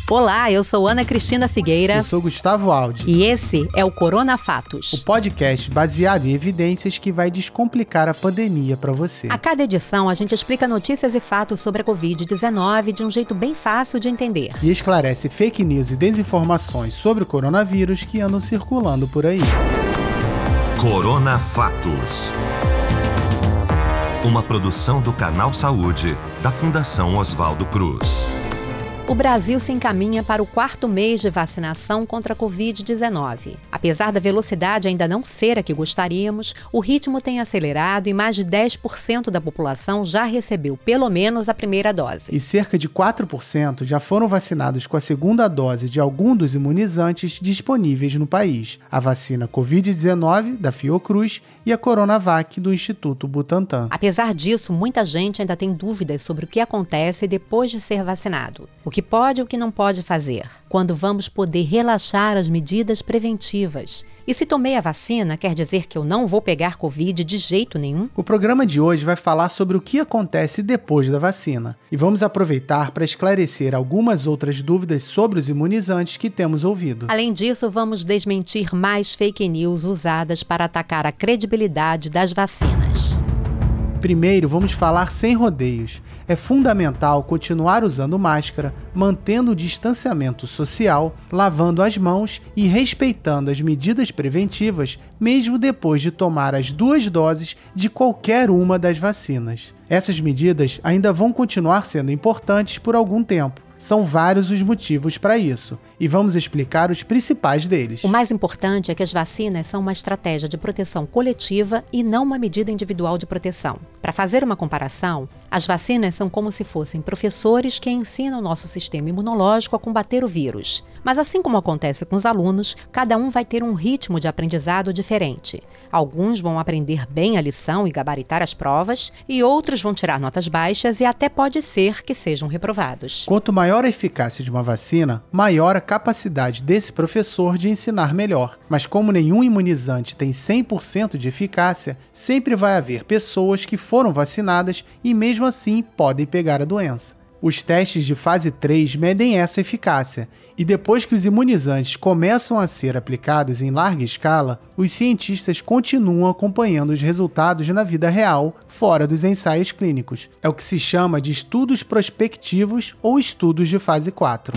Olá, eu sou Ana Cristina Figueira. Eu sou Gustavo Aldi. E esse é o Corona Fatos, o podcast baseado em evidências que vai descomplicar a pandemia para você. A cada edição, a gente explica notícias e fatos sobre a Covid-19 de um jeito bem fácil de entender. E esclarece fake news e desinformações sobre o coronavírus que andam circulando por aí. Corona Fatos. Uma produção do Canal Saúde, da Fundação Oswaldo Cruz. O Brasil se encaminha para o 4º mês de vacinação contra a Covid-19. Apesar da velocidade ainda não ser a que gostaríamos, o ritmo tem acelerado e mais de 10% da população já recebeu pelo menos a primeira dose. E cerca de 4% já foram vacinados com a segunda dose de algum dos imunizantes disponíveis no país. A vacina Covid-19 da Fiocruz e a Coronavac do Instituto Butantan. Apesar disso, muita gente ainda tem dúvidas sobre o que acontece depois de ser vacinado. O que pode e o que não pode fazer. Quando vamos poder relaxar as medidas preventivas. E se tomei a vacina, quer dizer que eu não vou pegar Covid de jeito nenhum? O programa de hoje vai falar sobre o que acontece depois da vacina. E vamos aproveitar para esclarecer algumas outras dúvidas sobre os imunizantes que temos ouvido. Além disso, vamos desmentir mais fake news usadas para atacar a credibilidade das vacinas. Primeiro, vamos falar sem rodeios. É fundamental continuar usando máscara, mantendo o distanciamento social, lavando as mãos e respeitando as medidas preventivas, mesmo depois de tomar as 2 doses de qualquer uma das vacinas. Essas medidas ainda vão continuar sendo importantes por algum tempo. São vários os motivos para isso, e vamos explicar os principais deles. O mais importante é que as vacinas são uma estratégia de proteção coletiva e não uma medida individual de proteção. Para fazer uma comparação, as vacinas são como se fossem professores que ensinam o nosso sistema imunológico a combater o vírus. Mas assim como acontece com os alunos, cada um vai ter um ritmo de aprendizado diferente. Alguns vão aprender bem a lição e gabaritar as provas, e outros vão tirar notas baixas e até pode ser que sejam reprovados. Quanto maior a eficácia de uma vacina, maior a capacidade desse professor de ensinar melhor. Mas como nenhum imunizante tem 100% de eficácia, sempre vai haver pessoas que foram vacinadas e mesmo assim podem pegar a doença. Os testes de fase 3 medem essa eficácia, e depois que os imunizantes começam a ser aplicados em larga escala, os cientistas continuam acompanhando os resultados na vida real, fora dos ensaios clínicos. É o que se chama de estudos prospectivos ou estudos de fase 4.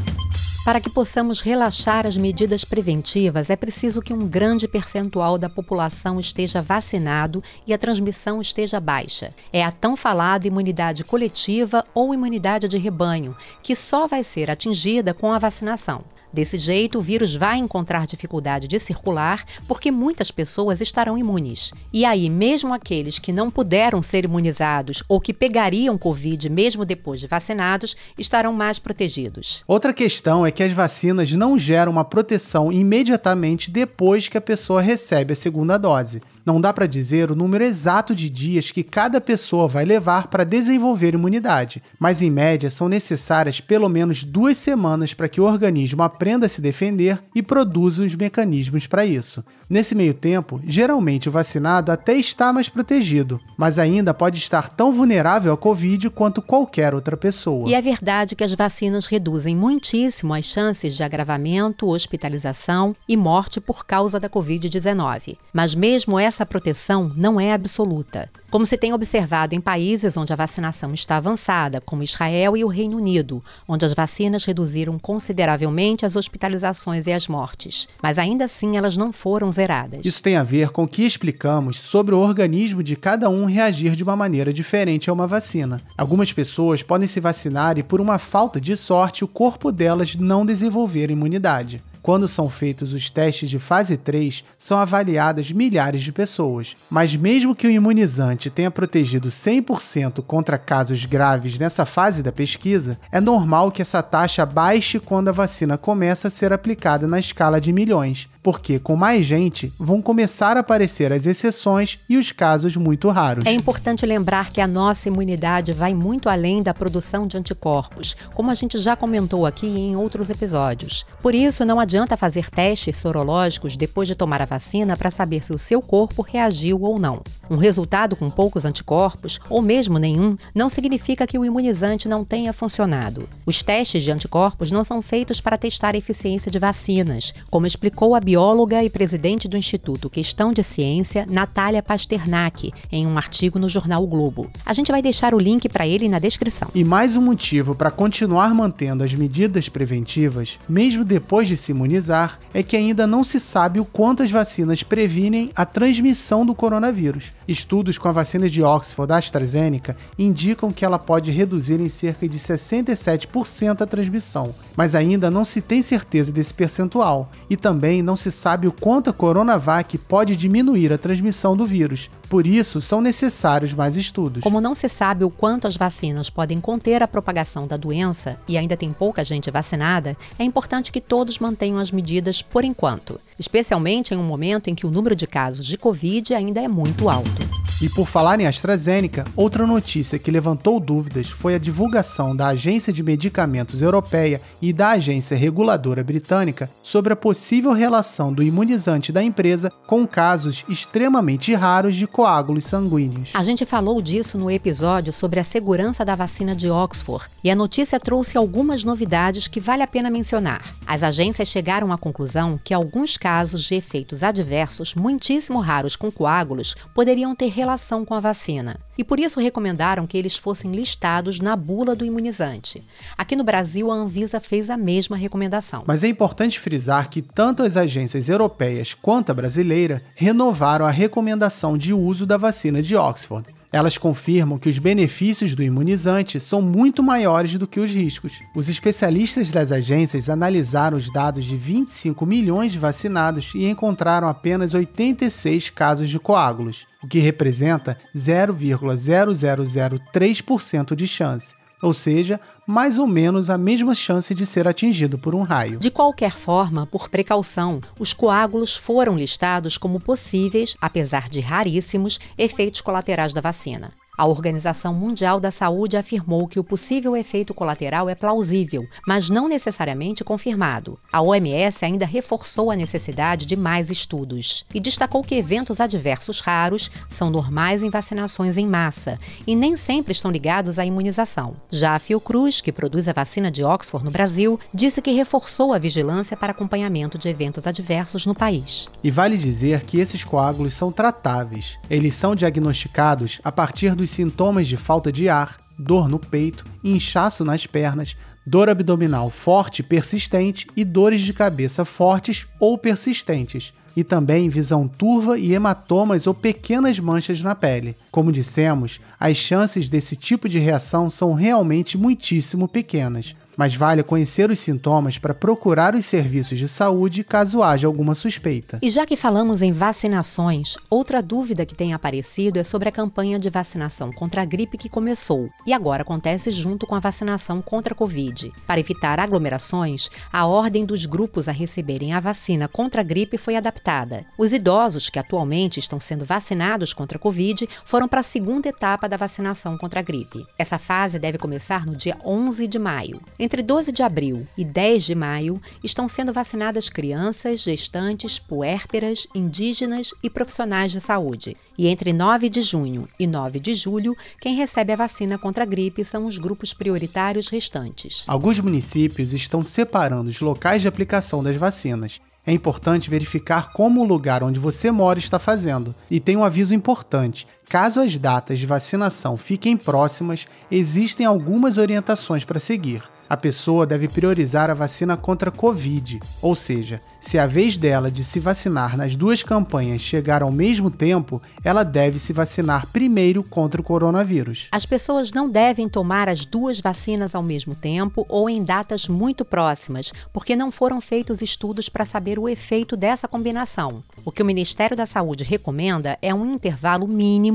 Para que possamos relaxar as medidas preventivas, é preciso que um grande percentual da população esteja vacinado e a transmissão esteja baixa. É a tão falada imunidade coletiva ou imunidade de rebanho, que só vai ser atingida com a vacinação. Desse jeito, o vírus vai encontrar dificuldade de circular porque muitas pessoas estarão imunes. E aí, mesmo aqueles que não puderam ser imunizados ou que pegariam Covid mesmo depois de vacinados, estarão mais protegidos. Outra questão é que as vacinas não geram uma proteção imediatamente depois que a pessoa recebe a segunda dose. Não dá para dizer o número exato de dias que cada pessoa vai levar para desenvolver imunidade, mas em média são necessárias pelo menos 2 semanas para que o organismo aprenda a se defender e produza os mecanismos para isso. Nesse meio tempo, geralmente o vacinado até está mais protegido, mas ainda pode estar tão vulnerável à Covid quanto qualquer outra pessoa. E é verdade que as vacinas reduzem muitíssimo as chances de agravamento, hospitalização e morte por causa da Covid-19. Mas mesmo essa proteção não é absoluta. Como se tem observado em países onde a vacinação está avançada, como Israel e o Reino Unido, onde as vacinas reduziram consideravelmente as hospitalizações e as mortes. Mas ainda assim elas não foram zeradas. Isso tem a ver com o que explicamos sobre o organismo de cada um reagir de uma maneira diferente a uma vacina. Algumas pessoas podem se vacinar e, por uma falta de sorte, o corpo delas não desenvolver imunidade. Quando são feitos os testes de fase 3, são avaliadas milhares de pessoas. Mas mesmo que o imunizante tenha protegido 100% contra casos graves nessa fase da pesquisa, é normal que essa taxa baixe quando a vacina começa a ser aplicada na escala de milhões, porque com mais gente vão começar a aparecer as exceções e os casos muito raros. É importante lembrar que a nossa imunidade vai muito além da produção de anticorpos, como a gente já comentou aqui em outros episódios. Por isso, não adianta adianta fazer testes sorológicos depois de tomar a vacina para saber se o seu corpo reagiu ou não. Um resultado com poucos anticorpos, ou mesmo nenhum, não significa que o imunizante não tenha funcionado. Os testes de anticorpos não são feitos para testar a eficiência de vacinas, como explicou a bióloga e presidente do Instituto Questão de Ciência, Natália Pasternak, em um artigo no jornal O Globo. A gente vai deixar o link para ele na descrição. E mais um motivo para continuar mantendo as medidas preventivas, mesmo depois de se imunizar, é que ainda não se sabe o quanto as vacinas previnem a transmissão do coronavírus. Estudos com a vacina de Oxford da AstraZeneca indicam que ela pode reduzir em cerca de 67% a transmissão, mas ainda não se tem certeza desse percentual, e também não se sabe o quanto a Coronavac pode diminuir a transmissão do vírus. Por isso, são necessários mais estudos. Como não se sabe o quanto as vacinas podem conter a propagação da doença e ainda tem pouca gente vacinada, é importante que todos mantenham as medidas por enquanto, especialmente em um momento em que o número de casos de Covid ainda é muito alto. E por falar em AstraZeneca, outra notícia que levantou dúvidas foi a divulgação da Agência de Medicamentos Europeia e da Agência Reguladora Britânica sobre a possível relação do imunizante da empresa com casos extremamente raros de coágulos sanguíneos. A gente falou disso no episódio sobre a segurança da vacina de Oxford, e a notícia trouxe algumas novidades que vale a pena mencionar. As agências chegaram à conclusão que alguns casos de efeitos adversos muitíssimo raros com coágulos poderiam ter relação com a vacina, e por isso recomendaram que eles fossem listados na bula do imunizante. Aqui no Brasil, a Anvisa fez a mesma recomendação. Mas é importante frisar que tanto as agências europeias quanto a brasileira renovaram a recomendação de uso da vacina de Oxford. Elas confirmam que os benefícios do imunizante são muito maiores do que os riscos. Os especialistas das agências analisaram os dados de 25 milhões de vacinados e encontraram apenas 86 casos de coágulos, o que representa 0,0003% de chance. Ou seja, mais ou menos a mesma chance de ser atingido por um raio. De qualquer forma, por precaução, os coágulos foram listados como possíveis, apesar de raríssimos, efeitos colaterais da vacina. A Organização Mundial da Saúde afirmou que o possível efeito colateral é plausível, mas não necessariamente confirmado. A OMS ainda reforçou a necessidade de mais estudos e destacou que eventos adversos raros são normais em vacinações em massa e nem sempre estão ligados à imunização. Já a Fiocruz, que produz a vacina de Oxford no Brasil, disse que reforçou a vigilância para acompanhamento de eventos adversos no país. E vale dizer que esses coágulos são tratáveis. Eles são diagnosticados a partir dos sintomas de falta de ar, dor no peito, inchaço nas pernas, dor abdominal forte e persistente e dores de cabeça fortes ou persistentes, e também visão turva e hematomas ou pequenas manchas na pele. Como dissemos, as chances desse tipo de reação são realmente muitíssimo pequenas. Mas vale conhecer os sintomas para procurar os serviços de saúde caso haja alguma suspeita. E já que falamos em vacinações, outra dúvida que tem aparecido é sobre a campanha de vacinação contra a gripe que começou e agora acontece junto com a vacinação contra a Covid. Para evitar aglomerações, a ordem dos grupos a receberem a vacina contra a gripe foi adaptada. Os idosos que atualmente estão sendo vacinados contra a Covid foram para a segunda etapa da vacinação contra a gripe. Essa fase deve começar no dia 11 de maio. Entre 12 de abril e 10 de maio, estão sendo vacinadas crianças, gestantes, puérperas, indígenas e profissionais de saúde. E entre 9 de junho e 9 de julho, quem recebe a vacina contra a gripe são os grupos prioritários restantes. Alguns municípios estão separando os locais de aplicação das vacinas. É importante verificar como o lugar onde você mora está fazendo. E tem um aviso importante. Caso as datas de vacinação fiquem próximas, existem algumas orientações para seguir. A pessoa deve priorizar a vacina contra a Covid, ou seja, se a vez dela de se vacinar nas duas campanhas chegar ao mesmo tempo, ela deve se vacinar primeiro contra o coronavírus. As pessoas não devem tomar as duas vacinas ao mesmo tempo ou em datas muito próximas, porque não foram feitos estudos para saber o efeito dessa combinação. O que o Ministério da Saúde recomenda é um intervalo mínimo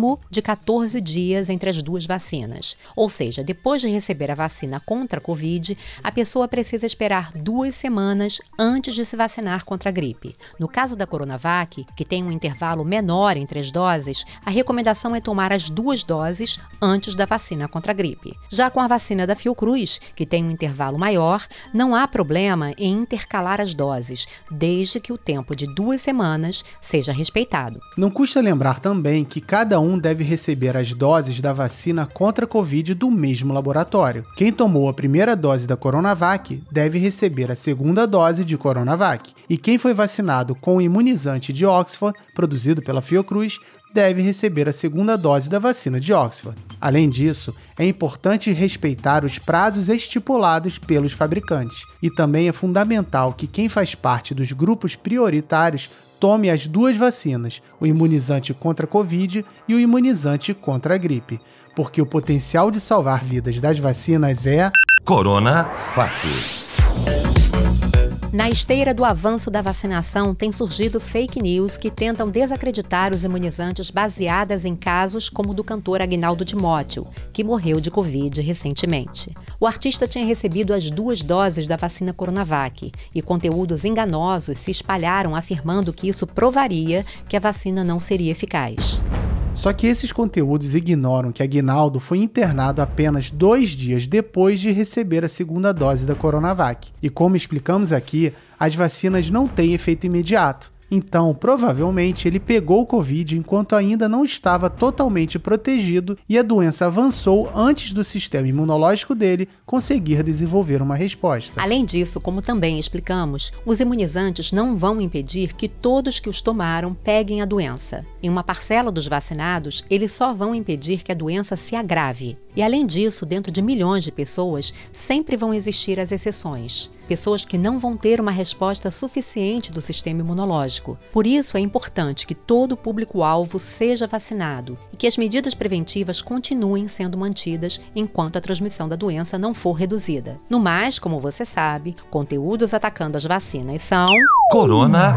mínimo de 14 dias entre as duas vacinas. Ou seja, depois de receber a vacina contra a Covid, a pessoa precisa esperar 2 semanas antes de se vacinar contra a gripe. No caso da Coronavac, que tem um intervalo menor entre as doses, a recomendação é tomar as 2 doses antes da vacina contra a gripe. Já com a vacina da Fiocruz, que tem um intervalo maior, não há problema em intercalar as doses, desde que o tempo de 2 semanas seja respeitado. Não custa lembrar também que cada um deve receber as doses da vacina contra a Covid do mesmo laboratório. Quem tomou a primeira dose da Coronavac deve receber a segunda dose de Coronavac. E quem foi vacinado com o imunizante de Oxford, produzido pela Fiocruz, deve receber a segunda dose da vacina de Oxford. Além disso, é importante respeitar os prazos estipulados pelos fabricantes. E também é fundamental que quem faz parte dos grupos prioritários tome as 2 vacinas, o imunizante contra a Covid e o imunizante contra a gripe, porque o potencial de salvar vidas das vacinas é... Corona Fatos. Na esteira do avanço da vacinação, tem surgido fake news que tentam desacreditar os imunizantes baseadas em casos como o do cantor Agnaldo Timóteo, que morreu de Covid recentemente. O artista tinha recebido as 2 doses da vacina Coronavac e conteúdos enganosos se espalharam afirmando que isso provaria que a vacina não seria eficaz. Só que esses conteúdos ignoram que Agnaldo foi internado apenas 2 dias depois de receber a segunda dose da Coronavac. E como explicamos aqui, as vacinas não têm efeito imediato. Então, provavelmente, ele pegou o Covid enquanto ainda não estava totalmente protegido e a doença avançou antes do sistema imunológico dele conseguir desenvolver uma resposta. Além disso, como também explicamos, os imunizantes não vão impedir que todos que os tomaram peguem a doença. Em uma parcela dos vacinados, eles só vão impedir que a doença se agrave. E além disso, dentro de milhões de pessoas, sempre vão existir as exceções. Pessoas que não vão ter uma resposta suficiente do sistema imunológico. Por isso é importante que todo o público-alvo seja vacinado e que as medidas preventivas continuem sendo mantidas enquanto a transmissão da doença não for reduzida. No mais, como você sabe, conteúdos atacando as vacinas são... Corona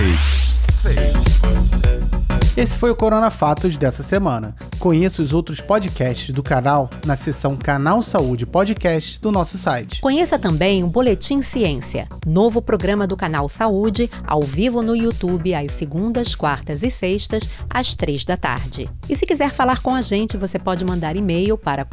Fake. Esse foi o Corona Fatos dessa semana. Conheça os outros podcasts do canal na seção Canal Saúde Podcast do nosso site. Conheça também o Boletim Ciência, novo programa do Canal Saúde, ao vivo no YouTube às segundas, quartas e sextas, às 3 da tarde. E se quiser falar com a gente, você pode mandar e-mail para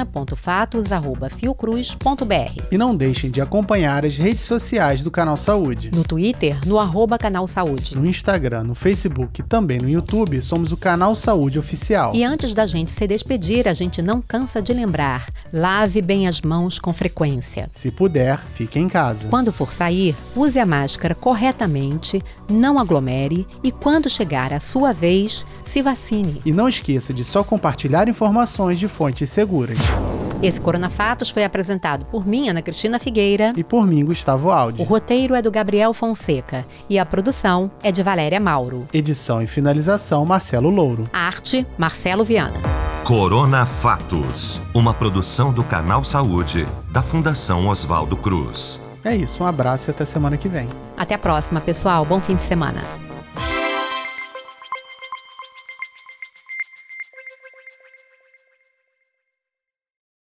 corona.fatos@fiocruz.br. E não deixem de acompanhar as redes sociais do Canal Saúde. No Twitter, no @Canal Saúde. No Instagram, no Facebook e também no YouTube, somos o Canal Saúde Oficial. E antes da gente se despedir, a gente não cansa de lembrar: lave bem as mãos com frequência. Se puder, fique em casa. Quando for sair, use a máscara corretamente, não aglomere e quando chegar a sua vez, se vacine. E não esqueça de só compartilhar informações de fontes seguras. Esse Corona Fatos foi apresentado por mim, Ana Cristina Figueira. E por mim, Gustavo Aldi. O roteiro é do Gabriel Fonseca e a produção é de Valéria Mauro. Edição e finalização, Marcelo Louro. A arte, Marcelo Viana. Corona Fatos, uma produção do Canal Saúde, da Fundação Oswaldo Cruz. É isso, um abraço e até semana que vem. Até a próxima, pessoal. Bom fim de semana.